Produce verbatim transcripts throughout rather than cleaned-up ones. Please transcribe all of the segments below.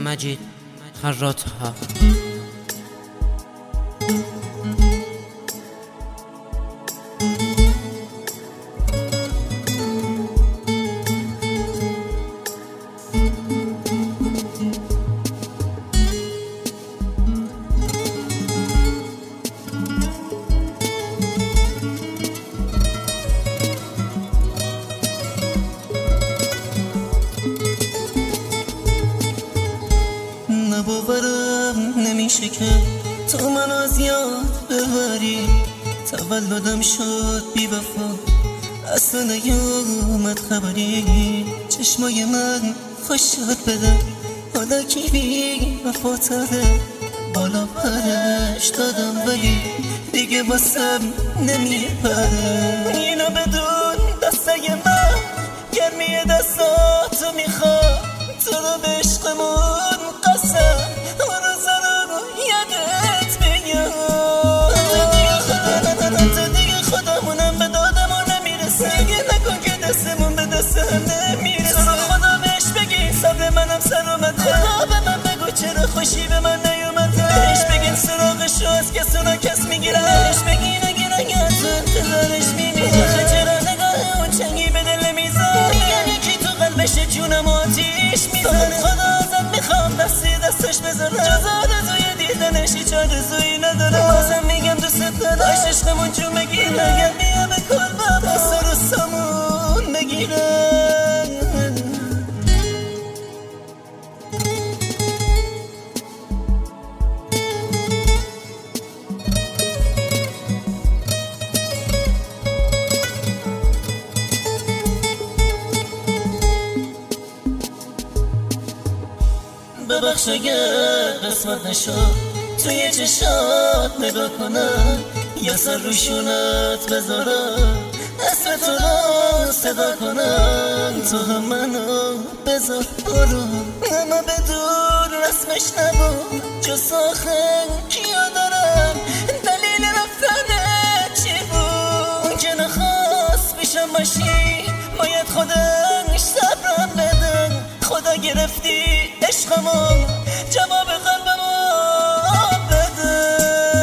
مجید خراط‌ها. باورم نمیشه که تو من از یاد ببری. تولدم شد بی وفا، اصلا نیومد خبری. چشمای من خوش شد بده، حالا کی بی وفا تره. بالا پرش دادم ولی دیگه واسم نمیپره. اینو بدون دسته من گرمی دستاتو میخواد. تو رو به عشقمون قسم روزا رو یادت بیاد. تو دیگه خودمونم به دادمون نمیرسه. دیگه نکن که دستمون به دست هم نمیرسه. تو رو خدا بهش بگی صبر منم سر اومده. خدا به من بگو چرا خوشی به من نیومده. بهش بگین سراغشو از کسونا کس میگیره. بهش بگین اگه نگه تو انتظارش میمیره. چرا نگاه اون چنگی به دل میزن. یعنی کی تو قلبش جونم آتیش میزنه. خدا ازت میخوام دستی دستش بذاره. جز آرزوی دیدنش هیچ آرزویی نداره. بازم میگم دوست دارم عشقمون جون بگیره. اگر بیا به کلبم بسا رو سامون بگیره. ببخش اگر قسمت نشد توی چشات نگاه کنم. یا سر روشونت بذارم اسم تو رو صدا کنم. تو هم منو بذار برو، اما بدون رسمش نبود. جز آخر کیا دارم دلیل رفتنت چی بود. اون که نخواست پیشم باشی باید خودش صبرم بدن. خدا گرفتی عشقمو جواب قلبمو بده.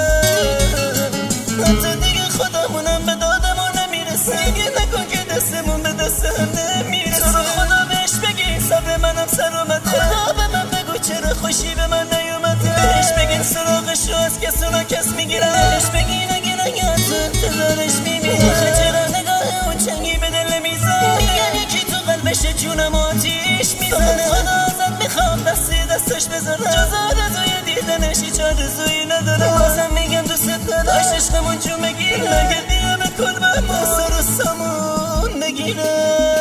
حتی دیگه خودمونم به دادمون نمیرسه. دیگه نکن که دستمون به دست هم نمیرسه. تو رو خدا بهش بگی صبر منم سر اومده. خدا به من بگو چرا خوشی به من نیومده. بهش بگین سراغشو از کسونا کس میگیره. بهش بگین اگه نگه تو انتظارش میمیره. چرا نگاه اون چنگی به دل میزن. یعنی کی تو قلبش جونم آتیش میزنه. خدا ازت میخوام دستی دستش بذاره. جز آرزوی دیدنش هیچ آرزویی نداره. بازم میگم دوست دارم عشقمون جون بگیره. اگه بیا به کلبم بسا رو سامون بگیره.